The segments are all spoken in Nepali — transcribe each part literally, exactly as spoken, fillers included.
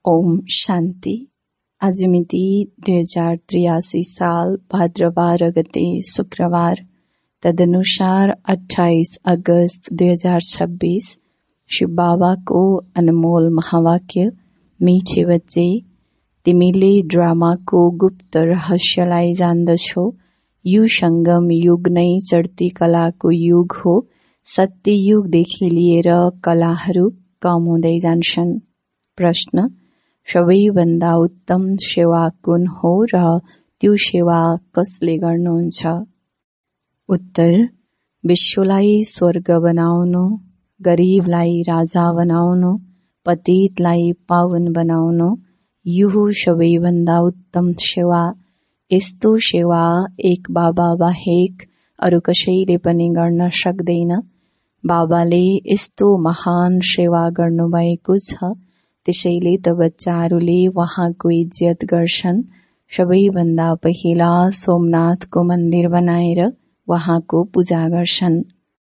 ओम शान्ति। आज मिति दुई हजार त्रियासी साल भाद्र बाह्र गते शुक्रबार, तदनुसार अठाइस अगस्त दुई हजार छब्बीस। शिव बाबाको अनमोल महावाक्य, मिठे बच्चे, तिमीले ड्रामाको गुप्त रहस्यलाई जान्दछौ। यो संगम युग नै चढ्ती कलाको युग हो। सत्य युगदेखि लिएर कलाहरू कम हुँदै जान्छन्। प्रश्न: सबैभन्दा उत्तम सेवा कुन हो र त्यो सेवा कसले गर्नुहुन्छ? उत्तर: विश्वलाई स्वर्ग बनाउनु, गरीबलाई राजा बनाउनु, पतितलाई पावन बनाउनु, यो हो सबैभन्दा उत्तम सेवा। यस्तो सेवा एक बाबा बाहेक अरू कसैले पनि गर्न सक्दैन। बाबाले यस्तो महान सेवा गर्नुभएको छ, त्यसैले त बच्चाहरूले वहाँको इज्जत गर्छन्। सबैभन्दा पहिला सोमनाथको मन्दिर बनाएर वहाँको पूजा गर्छन्।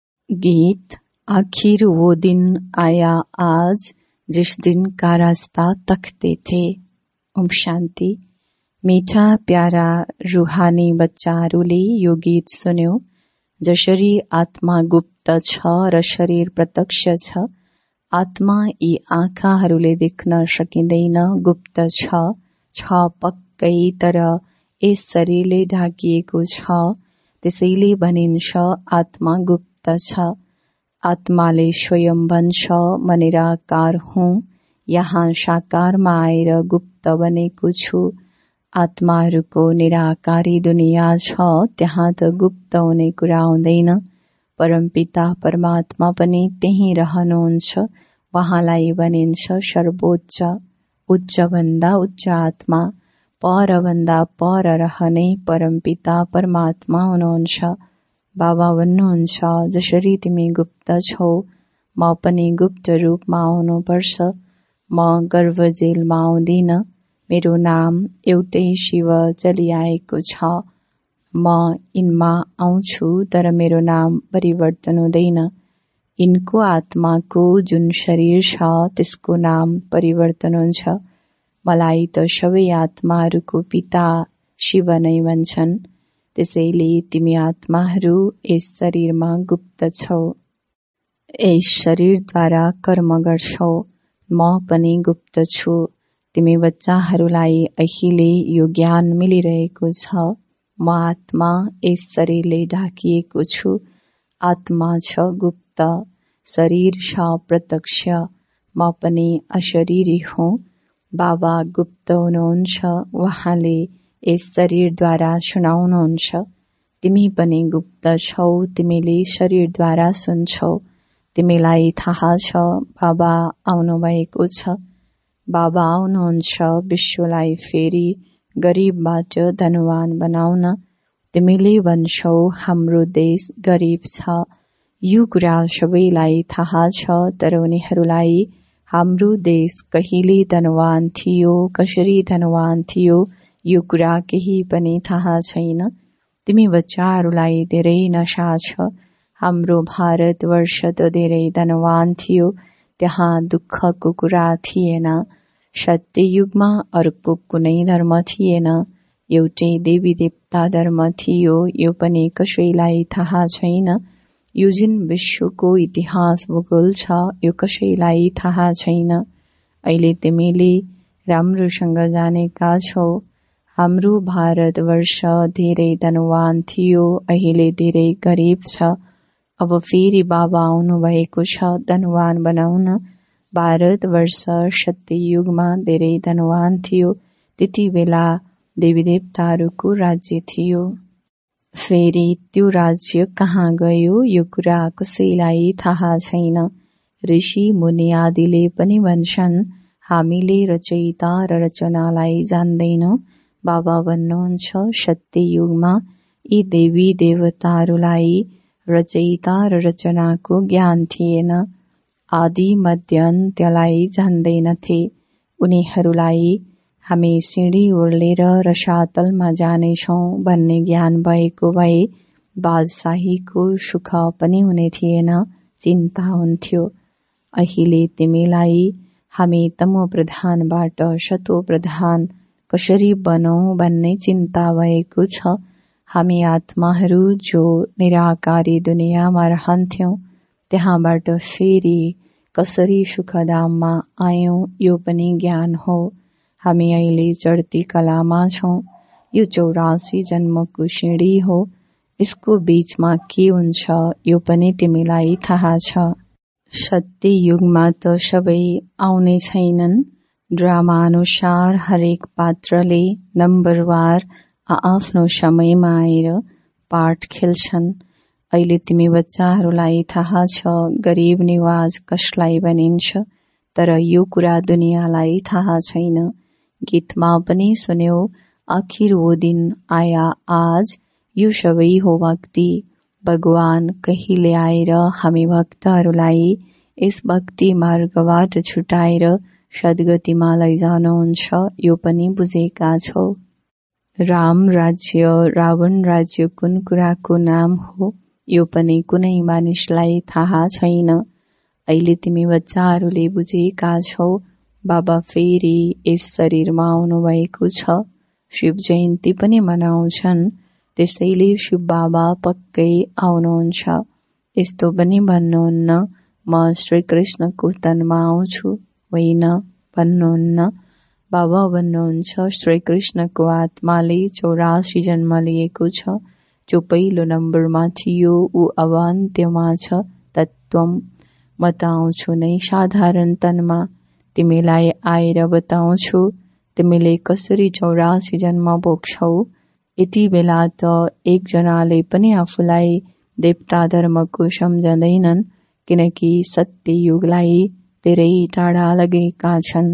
गीत: आखिर वो दिन आया आज जिस दिन का रास्ता तकते थे। ओम शान्ति। मीठा प्यारा रूहानी बच्चाहरूले यो गीत सुन्यो। जसरी आत्मा गुप्त छ र शरीर प्रत्यक्ष छ, आत्मा यी आँखाहरूले देख्न सकिँदैन, गुप्त छ छ पक्कै, तर यस शरीरले ढाकिएको छ। त्यसैले भनिन्छ आत्मा गुप्त छ। आत्माले स्वयं भन्छ, म निराकार हुँ, यहाँ साकारमा आएर गुप्त बनेको छु। आत्माहरूको निराकारी दुनियाँ छ, त्यहाँ त गुप्त हुने कुरा हुँदैन। परमपिता परमात्मा पनि त्यही रहनुहुन्छ। वहाँलाई भनिन्छ सर्वोच्च, उच्च भन्दा उच्च आत्मा, पर भन्दा पर रहने परमपिता परमात्मा हुनुहुन्छ। बाबा भन्नुहुन्छ, जसरी तिमी गुप्त छौ, म पनि गुप्त रूपमा आउनुपर्छ। म गर्भजेलमा आउँदिन, मेरो नाम एउटै शिव चलिआएको छ। म यिनमा आउँछु, तर मेरो नाम परिवर्तन हुँदैन। यिनको आत्माको जुन शरीर छ, त्यसको नाम परिवर्तन हुन्छ। मलाई त सबै आत्माहरूको पिता शिव नै भन्छन्। त्यसैले तिमी आत्माहरू यस शरीरमा गुप्त छौ। यस शरीरद्वारा कर्म गर्छौ। म पनि गुप्त छु। तिमी बच्चाहरूलाई अहिले यो ज्ञान मिलिरहेको छ। म आत्मा यस शरीरले ढाकिएको छु। आत्मा छ गुप्त, शरीर छ प्रत्यक्ष। म पनि अशरीरी हुँ। बाबा गुप्त हुनुहुन्छ। वहाँले यस शरीरद्वारा सुनाउनुहुन्छ। तिमी पनि गुप्त छौ, तिमीले शरीरद्वारा सुन्छौ। तिमीलाई थाहा छ बाबा आउनुभएको छ। बाबा आउनुहुन्छ विश्वलाई फेरि गरीबबाट धनवान बनाउन। तिमीले भन्छौ हाम्रो देश गरीब छ। यो कुरा सबैलाई थाहा छ, तर उनीहरूलाई हाम्रो देश कहिले धनवान थियो, कसरी धनवान थियो, यो कुरा केही पनि थाहा छैन। तिमी बच्चाहरूलाई धेरै नशा छ। हाम्रो भारतवर्ष त धेरै धनवान थियो, त्यहाँ दुःखको कुरा थिएन। सत्य युगमा अर्को कुनै धर्म थिएन, एउटै देवी देवता धर्म थियो। यो पनि कसैलाई थाहा छैन। यो जुन विश्वको इतिहास भूगोल छ, यो कसैलाई थाहा छैन। अहिले तिमीले राम्रोसँग जानेका छौ। हाम्रो भारतवर्ष धेरै धनवान थियो, अहिले धेरै गरीब छ। अब फेरि बाबा आउनु भएको छ धनवान बनाउन। भारतवर्ष सत्य युगमा धेरै धनवान थियो। त्यति बेला देवी देवताहरूको राज्य थियो। फेरि त्यो राज्य कहाँ गयो, यो कुरा कसैलाई थाहा छैन। ऋषि मुनि आदिले पनि भन्छन्, हामीले रचयिता र रचनालाई जान्दैनौं। बाबा भन्नुहुन्छ सत्य युगमा यी देवी देवताहरूलाई रचयिता र रचनाको ज्ञान थिएन। आदि मध्य अन्त्यलाई जान्दैनथे। उनीहरूलाई हामी सिँढी ओर्लेर रसातलमा जानेछौं भन्ने ज्ञान भएको भए बादशाहीको सुख पनि हुने थिएन, चिन्ता हुन्थ्यो। अहिले तिमीलाई हामी तमो प्रधानबाट सतो प्रधान कसरी बनौं भन्ने चिन्ता भएको छ। हामी आत्माहरू जो निराकारी दुनियाँमा रहन्थ्यौं त्यहाँबाट फेरि कसरी सुखधाममा आयौं यो पनि ज्ञान हो। हामी अहिले चढ्ती कलामा छौं। यो चौरासी जन्मको सिँढी हो। यसको बीचमा के हुन्छ यो पनि तिमीलाई थाहा छ। सत्य युगमा त सबै आउने छैनन्। ड्रामा अनुसार हरेक पात्रले नम्बरवार आआफ्नो समयमा आएर पाठ खेल्छन्। अहिले तिमी बच्चाहरूलाई थाहा छ गरीब निवाज कसलाई भनिन्छ, तर यो कुरा दुनियाँलाई थाहा छैन। गीतमा पनि सुन्यौ, आखिर वो दिन आया आज, यो सबै हो भक्ति। भगवान कहिले आएर हामी भक्तहरूलाई यस भक्ति मार्गबाट छुटाएर सद्गतिमा लैजानुहुन्छ यो पनि बुझेका छौ। राम राज्य रावण राज्य कुन कुराको नाम हो यो पनि कुनै मानिसलाई थाहा छैन। अहिले तिमी बच्चाहरूले बुझेका छौ बाबा फेरि यस शरीरमा आउनु भएको छ। शिव जयन्ती पनि मनाउँछन्, त्यसैले शिव बाबा पक्कै आउनुहुन्छ। यस्तो पनि भन्नुहुन्न म श्रीकृष्णको तनमा आउँछु, होइन भन्नुहुन्न। बाबा भन्नुहुन्छ श्रीकृष्णको आत्माले चौरासी जन्म लिएको छ। जो पहिलो नम्बरमा थियो ऊ अब अन्त्यमा छ। तत्त्वम म त आउँछु नै साधारण तनमा। तिमीलाई आएर बताउँछु तिमीले कसरी चौरासी जन्म भोग्छौ। यति बेला त एकजनाले पनि आफूलाई देवता धर्मको सम्झँदैनन्, किनकि सत्य युगलाई धेरै टाढा लगेका छन्।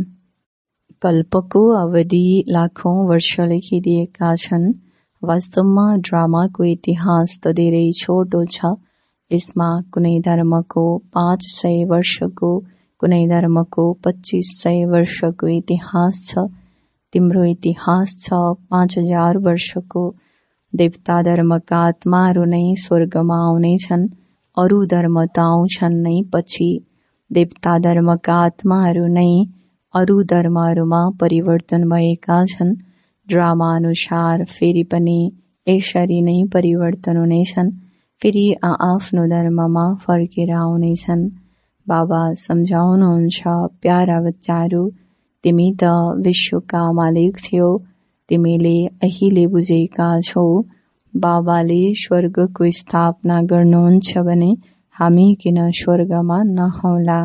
कल्पको अवधि लाखौं वर्ष लेखिदिएका छन्। वास्तवमा ड्रामाको इतिहास त धेरै छोटो छ। यसमा कुनै धर्मको पाँच सय वर्षको, कुनै धर्मको पच्चीस सय वर्षको इतिहास छ। तिम्रो इतिहास छ पाँच हजार वर्षको। देवता धर्मका आत्माहरू नै स्वर्गमा आउनेछन्, अरू धर्म त आउँछन् नै पछि। देवता धर्मका आत्माहरू नै अरू धर्महरूमा परिवर्तन भएका छन्। ड्रामा अनुसार फेरि पनि यसरी नै परिवर्तन हुनेछन्, फेरि आआफ्नो धर्ममा फर्केर आउनेछन्। बाबा सम्झाउनुहुन्छ प्यारा बच्चाहरू, तिमी त विश्वका मालिक थियौ। तिमीले अहिले बुझेका छौ बाबाले स्वर्गको स्थापना गर्नुहुन्छ भने हामी किन स्वर्गमा नहौला।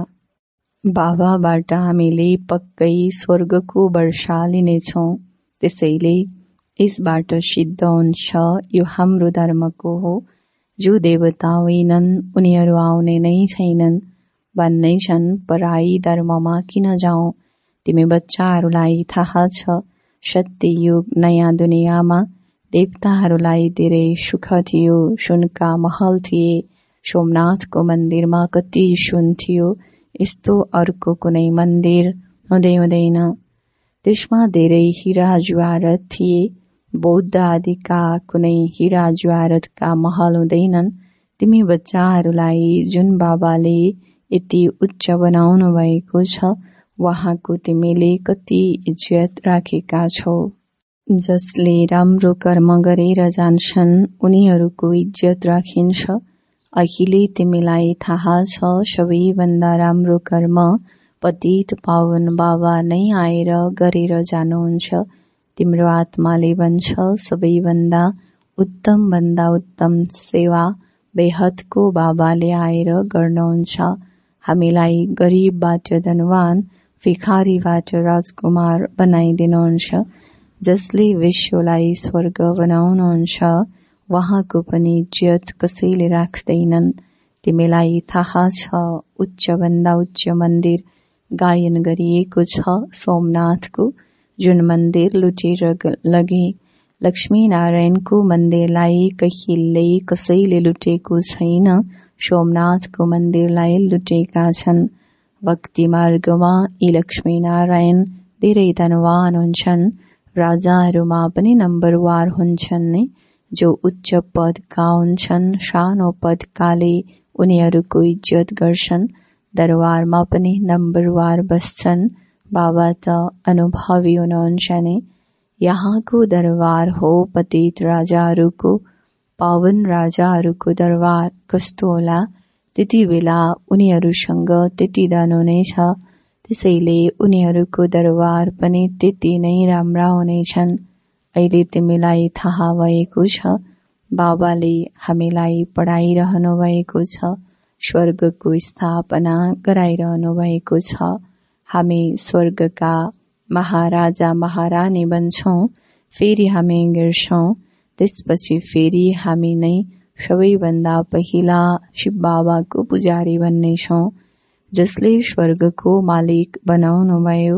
बाबाबाट हामीले पक्कै स्वर्गको वर्षा लिनेछौँ। त्यसैले यसबाट सिद्ध हुन्छ यो हाम्रो धर्मको हो। जो देवता होइनन् उनीहरू आउने नै छैनन् भन्नै छन्। पराई धर्ममा किन जाउँ। तिमी बच्चाहरूलाई थाहा छ सत्य युग नयाँ दुनियाँमा देवताहरूलाई धेरै सुख थियो। सुनका महल थिए। सोमनाथको मन्दिरमा कति सुन थियो, यस्तो अर्को कुनै मन्दिर हुँदै हुँदैन। त्यसमा धेरै हिरा ज्वारत थिए। बौद्ध आदिका कुनै हिरा ज्वारतका महल हुँदैनन्। तिमी बच्चाहरूलाई जुन बाबाले यति उच्च बनाउनु भएको छ वहाँको तिमीले कति इज्जत राखेका छौ। जसले राम्रो कर्म गरेर जान्छन् उनीहरूको इज्जत राखिन्छ। अहिले तिमीलाई थाहा छ सबैभन्दा राम्रो कर्म पतित पावन बाबा नै आएर गरेर जानुहुन्छ। तिम्रो आत्माले भन्छ सबैभन्दा उत्तम भन्दा उत्तम सेवा बेहदको बाबाले आएर गर्नुहुन्छ। हामीलाई गरीबबाट धनवान, भिखारीबाट राजकुमार बनाइदिनुहुन्छ। जसले विश्वलाई स्वर्ग बनाउनुहुन्छ वहाँको पनि इज्जत कसैले राख्दैनन्। तिमीलाई थाहा छ उच्च भन्दा उच्च मन्दिर गायन गरिएको छ सोमनाथको, जुन मन्दिर लुटेर लगे। लक्ष्मी नारायणको मन्दिरलाई कहिल्यै कसैले लुटेको छैन। सोमनाथको मन्दिरलाई लुटेका छन्। भक्ति मार्गमा यी लक्ष्मी नारायण धेरै धनवान हुन्छन्। राजाहरूमा पनि नम्बरवार हुन्छन् नि। जो उच्च पदका हुन्छन् सानो पदकाले उनीहरूको इज्जत गर्छन्। दरबारमा पनि नम्बरवार बस्छन्। बाबा त अनुभवी हुनुहुन्छ नि। यहाँको दरबार हो पतित राजाहरूको, पावन राजाहरूको दरबार। कस्तो होला त्यति बेला उनीहरूसँग त्यति धन हुनेछ, त्यसैले उनीहरूको दरबार पनि त्यति नै राम्रा हुनेछन्। अहिले तिमीलाई थाहा भएको छ, बाबाले हामीलाई पढाइरहनु भएको छ, स्वर्गको स्थापना गराइरहनु भएको छ। हामी स्वर्गका महाराजा महारानी बन्छौं, फेरि हामी गिर्छौं, त्यसपछि फेरि हामी नै सबैभन्दा पहिला शिव बाबाको पुजारी बन्नेछौं, जसले स्वर्गको मालिक बनाउनुभयो।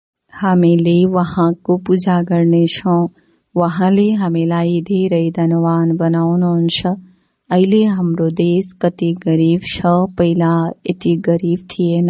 हामीले वहाँको पूजा गर्नेछौं। वहाँले हामीलाई धेरै धनवान बनाउनुहुन्छ। अहिले हाम्रो देश कति गरिब छ, पहिला यति गरिब थिएन।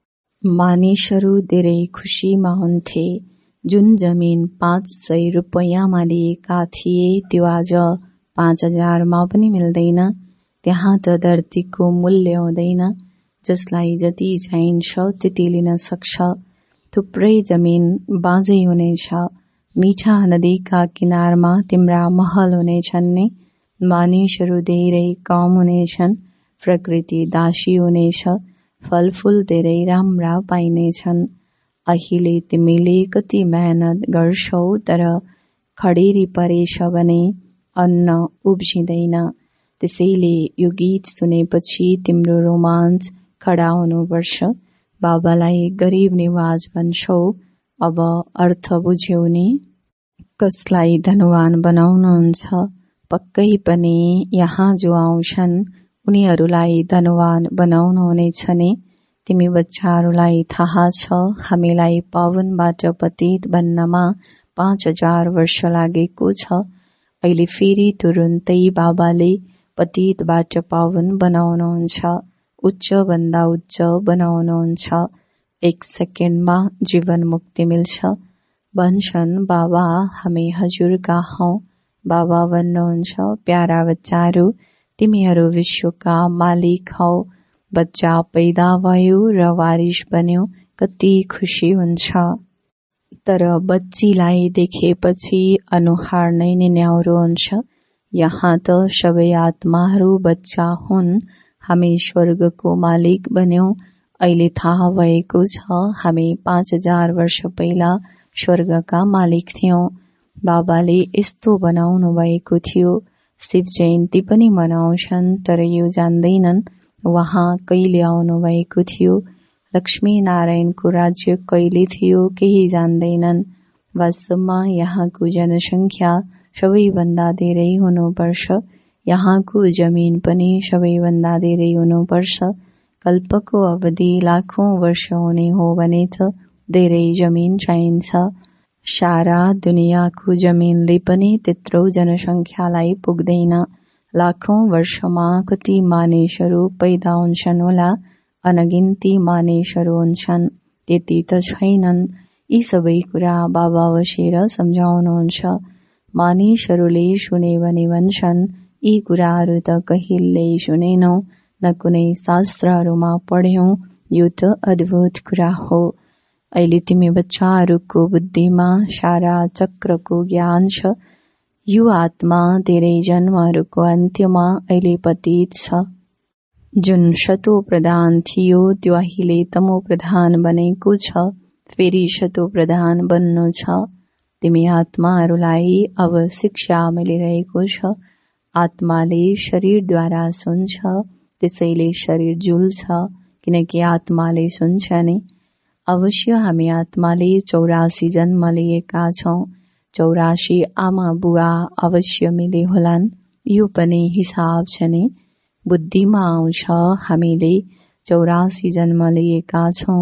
मानिसहरू धेरै खुसीमा हुन्थे। जुन जमिन पाँच सय रुपैयाँमा लिएका थिए त्यो आज पाँच हजारमा पनि मिल्दैन। त्यहाँ त धरतीको मूल्य हुँदैन, जसलाई जति चाहिन्छ त्यति लिन सक्छ। थुप्रै जमिन बाँझै हुनेछ। मीठा नदीका किनारमा तिम्रा महल हुनेछन् नि। मानिसहरू धेरै कम हुनेछन्। प्रकृति दासी हुनेछ। फलफूल धेरै राम्रा पाइनेछन्। अहिले तिमीले कति मेहनत गर्छौ, तर खडेरी परेछ भने अन्न उब्जिँदैन। त्यसैले यो गीत सुनेपछि तिम्रो रोमाञ्च खडा हुनुपर्छ। बाबालाई गरीब निवाज भन्छौ, अब अर्थ बुझ्यौ नि। कसलाई धनवान बनाउनुहुन्छ? पक्कै पनि यहाँ जो आउँछन् उनीहरूलाई धनवान बनाउनुहुनेछ नि। तिमी बच्चाहरूलाई थाहा छ, हामीलाई पावनबाट पतित बन्नमा पाँच हजार वर्ष लागेको छ। अहिले फेरि तुरुन्तै बाबाले पतितबाट पावन बनाउनुहुन्छ, उच्च भन्दा उच्च बनाउनुहुन्छ। एक सेकेन्डमा जीवन मुक्ति मिल्छ। भन्छन् बाबा हामी हजुरका हौ। बाबा भन्नुहुन्छ, प्यारा बच्चाहरू, तिमीहरू विश्वका मालिक हौ। बच्चा पैदा भयो र वारिस बन्यो, कति खुसी हुन्छ। तर बच्चीलाई देखेपछि अनुहार नै निन्याउरो हुन्छ। यहाँ त सबै आत्माहरू बच्चा हुन्। हामी स्वर्गको मालिक बन्यौं। अहिले थाहा भएको छ हामी पाँच हजार वर्ष पहिला स्वर्गका मालिक थियौं। बाबाले यस्तो बनाउनु भएको थियो। शिव जयन्ती पनि मनाउँछन्, तर यो जान्दैनन् वहाँ कहिले आउनु भएको थियो। लक्ष्मी नारायणको राज्य कहिले थियो केही जान्दैनन्। वास्तवमा यहाँको जनसङ्ख्या सबैभन्दा धेरै हुनुपर्छ। यहाँको जमिन पनि सबैभन्दा धेरै हुनुपर्छ। कल्पको अवधि लाखौं वर्ष हुने हो भने त धेरै जमिन चाहिन्छ। सारा दुनियाँको जमिनले पनि त्यत्रो जनसङ्ख्यालाई पुग्दैन। लाखौं वर्षमा कति मानिसहरू पैदा हुन्छन् होला? अनगिन्ती मानिसहरू हुन्छन्, त्यति त छैनन्। यी सबै कुरा बाबा बसेर सम्झाउनुहुन्छ। मानिसहरूले सुने भने भन्छन्, यी कुराहरू त कहिल्यै सुनेनौ, न कुनै शास्त्रहरूमा पढ्यौं। यो त अद्भुत कुरा हो। अहिले तिमी बच्चाहरूको बुद्धिमा सारा चक्रको ज्ञान छ। यो आत्मा धेरै जन्महरूको अन्त्यमा अहिले पतित छ। जुन शतो प्रधान थियो त्यो अहिले तमो प्रधान बनेको छ। फेरि शतो प्रधान बन्नु छ। तिमी आत्माहरूलाई अब शिक्षा मिलिरहेको छ। आत्माले शरीरद्वारा सुन्छ, त्यसैले शरीर जुल्छ, किनकि आत्माले सुन्छ नि। अवश्य हामी आत्माले चौरासी जन्म लिएका छौं। चौरासी आमा बुवा अवश्य मिले होलान्। यो पनि हिसाब छ नि। बुद्धिमा आउँछ हामीले चौरासी जन्म लिएका छौं।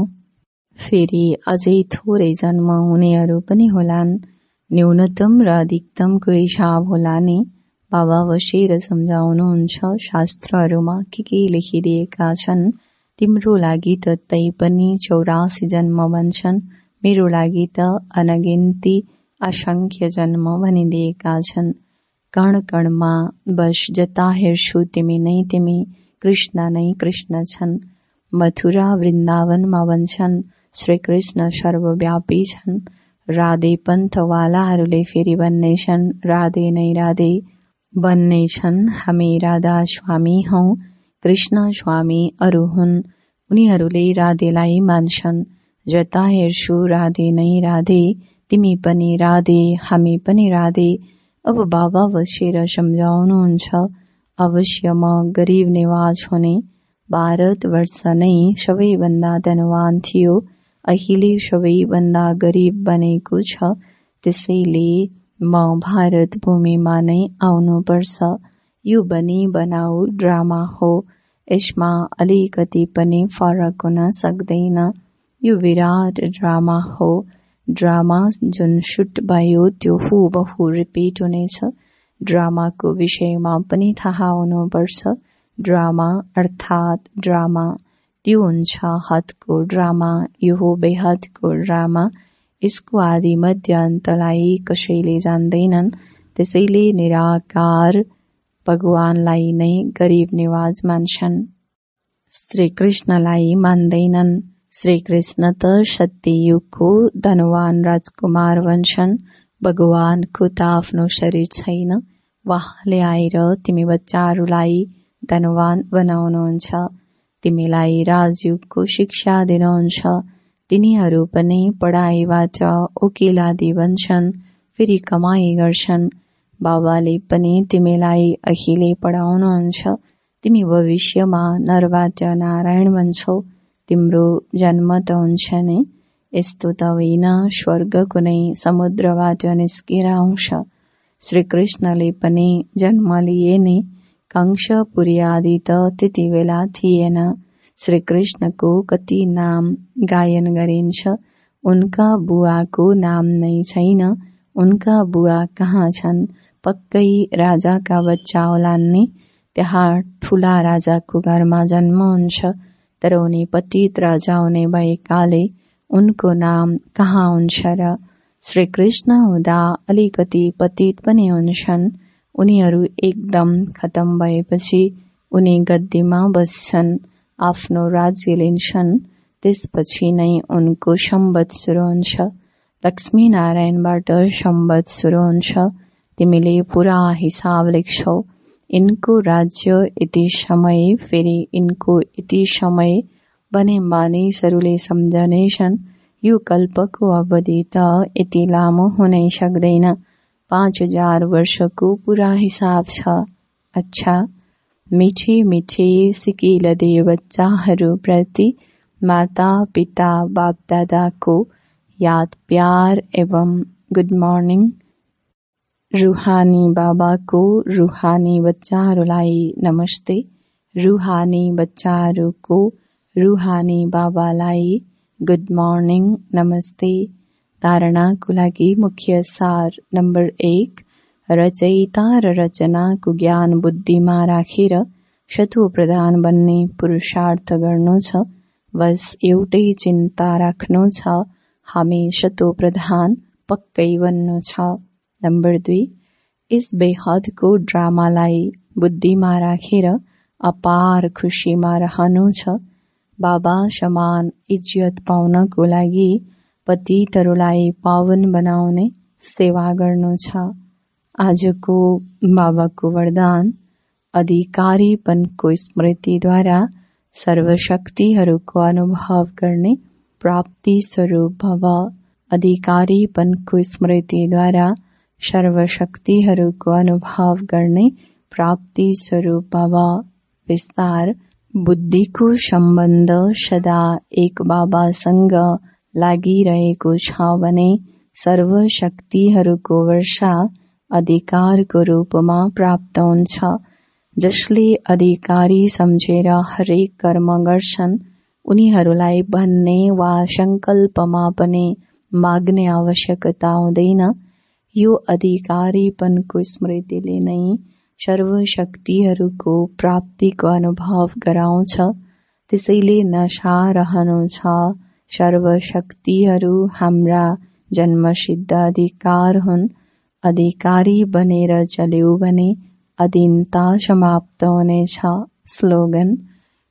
फेरि अझै थोरै जन्म हुनेहरू पनि होलान्। न्यूनतम र अधिकतमको हिसाब होला नि। बाबा बसेर सम्झाउनुहुन्छ, शास्त्रहरूमा के के लेखिदिएका छन्। तिम्रो लागि त तै पनि चौरासी जन्म भन्छन्। मेरो लागि त अनगिन्ती असंख्य जन्म भनिदिएका छन्। कण कणमा बस जता हेर्छु तिमी नै तिमी, कृष्ण नै कृष्ण छन्। मथुरा वृन्दावनमा बन्छन्। श्री कृष्ण सर्वव्यापी छन्। राधे पन्थवालाहरूले फेरि भन्नेछन्, राधे नै राधे भन्नेछन्। हामी राधा स्वामी हौ, कृष्ण स्वामी अरू हुन्। उनीहरूले राधेलाई मान्छन्। जता हेर्छु राधे नै राधे, तिमी पनि राधे, हामी पनि राधे। अब बाबा बसेर सम्झाउनुहुन्छ, अवश्य म गरीब निवाज हुने। भारतवर्ष नै सबैभन्दा धनवान थियो, अहिले सबैभन्दा गरीब बनेको छ। त्यसैले म भारत भूमिमा नै आउनुपर्छ। यो बनी बनाऊ ड्रामा हो, यसमा अलिकति पनि फरक हुन सक्दैन। यो विराट ड्रामा हो। ड्रामा जुन सुट भयो त्यो हुबहु रिपिट हुनेछ। ड्रामाको विषयमा पनि थाहा हुनुपर्छ। ड्रामा अर्थात् ड्रामा, त्यो हुन्छ हदको ड्रामा। यो हो बेहदको ड्रामा। यसको आदि मध्य अन्तलाई कसैले जान्दैनन्। त्यसैले निराकार भगवानलाई नै गरीब निवाज मान्छन्, श्री कृष्णलाई मान्दैनन्। श्री कृष्ण त सत्ययुगको धनवान राजकुमार भन्छन्। भगवानको त आफ्नो शरीर छैन, वहाँले आएर तिमी बच्चाहरूलाई धनवान बनाउनुहुन्छ, तिमीलाई राजयुगको शिक्षा दिनुहुन्छ। तिनीहरू पनि पढाइबाट वकिल आदि बन्छन्, फेरि कमाई गर्छन्। बाबाले पनि तिमीलाई अहिले पढाउनुहुन्छ, तिमी भविष्यमा नरबाट नारायण बन्छौ। तिम्रो जन्म त हुन्छ नै, यस्तो त होइन स्वर्ग कुनै समुद्रबाट निस्केर आउँछ। श्री कृष्णले पनि जन्म लिए नि, कंसपुरी आदि त त्यति बेला थिएन। श्री कृष्णको कति नाम गायन गरिन्छ, उनका बुवाको नाम नै छैन। उनका बुवा कहाँ छन्? पक्कै राजाका बच्चा होलान् नि। त्यहाँ ठूला राजाको घरमा जन्म हुन्छ, तर उनी पतित राजा हुने भएकाले उनको नाम कहाँ हुन्छ र? श्री कृष्ण हुँदा अलिकति पतित पनि हुन्छन्। उनीहरू एकदम खतम भएपछि उनी गद्दीमा बस्छन्, आफ्नो राज्य लिन्छन्। त्यसपछि नै उनको सम्बत सुरु हुन्छ। लक्ष्मी नारायणबाट सम्बत सुरु हुन्छ। तिमीले पूरा हिसाब लेख्छौ। इनको राज्य यति समय, फेरि इनको यति समय भने मानिसहरूले सम्झनेछन्। यो कल्पको अवधि त यति लामो हुनै सक्दैन। पाँच हजार वर्षको पूरा हिसाब छ। अच्छा, मिठी मिठी सिकिल दे बच्चाहरू प्रति माता पिता बाप दादाको याद प्यार एवं गुड मर्निङ। रूहानी बाबाको रूहानी बच्चाहरूलाई नमस्ते। रूहानी बच्चाहरूको रूहानी बाबालाई गुड मर्निङ नमस्ते। धारणाको लागि मुख्य सार नम्बर एक, रचयिता र रचनाको ज्ञान बुद्धिमा राखेर शतो प्रधान बन्ने पुरुषार्थ गर्नु छ। बस एउटै चिन्ता राख्नु छ, हामी शतो प्रधान पक्कै बन्नु छ। नम्बर दुई, इस बेहदको ड्रामालाई बुद्धिमा राखेर अपार खुशीमा रहनु छ। बाबा समान इज्जत पाउनको लागि पतितहरूलाई पावन बनाउने सेवा गर्नु छ। आजको बाबाको वरदान, अधिकारीपनको स्मृतिद्वारा सर्वशक्तिहरूको अनुभव गर्ने प्राप्ति स्वरूप भव। अधिकारीपनको स्मृतिद्वारा सर्वशक्तिहरूको अनुभव गर्ने प्राप्ति स्वरूप भव। विस्तार, बुद्धिको सम्बन्ध सदा एक बाबासँग लागिरहेको छ भने सर्वशक्तिहरूको वर्षा अधिकारको रूपमा प्राप्त हुन्छ। जसले अधिकारी सम्झेर हरेक कर्म गर्छन्, उनीहरूलाई भन्ने वा संकल्पमा पनि माग्ने आवश्यकता हुँदैन। यो अधिकारीपनको स्मृतिले नै सर्वशक्तिहरूको प्राप्तिको अनुभव गराउँछ। त्यसैले नशा रहनु छ। सर्वशक्तिहरू हाम्रा जन्मसिद्ध अधिकार हुन्। अधिकारी बनेर चल्यौ भने अधीनता समाप्त हुनेछ। स्लोगन,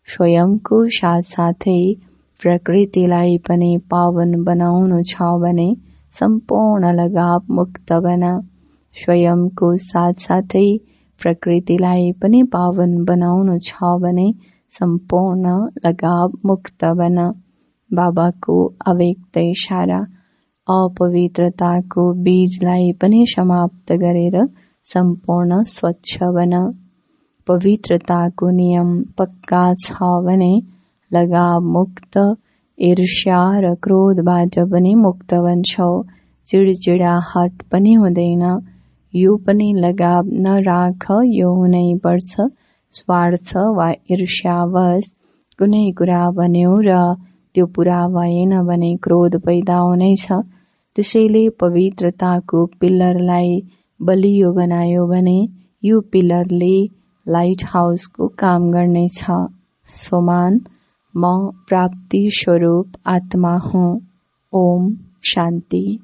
स्वयंको साथसाथै प्रकृतिलाई पनि पावन बनाउनु छ भने सम्पूर्ण लगाव मुक्त बन। स्वयंको साथसाथै प्रकृतिलाई पनि पावन बनाउनु छ भने सम्पूर्ण लगाव मुक्त बन। बाबाको अव्यक्त इशारा, अपवित्रताको बीजलाई पनि समाप्त गरेर सम्पूर्ण स्वच्छ बन। पवित्रताको नियम पक्का छ भने लगाव मुक्त, ईर्ष्या र क्रोधबाट पनि मुक्त बन्छौ। चिडचिडाहट पनि हुँदैन। यो पनि लगाव नराख, यो हुनै पर्छ। स्वार्थ वा ईर्ष्यावश कुनै कुरा भन्यो र त्यो पूरा भएन भने क्रोध पैदा हुनेछ। त्यसैले पवित्रताको पिल्लरलाई बलियो बनायो भने यो पिल्लरले लाइट हाउसको काम गर्नेछ। सोमान, म प्राप्ति स्वरूप आत्मा हुँ। ओम शान्ति।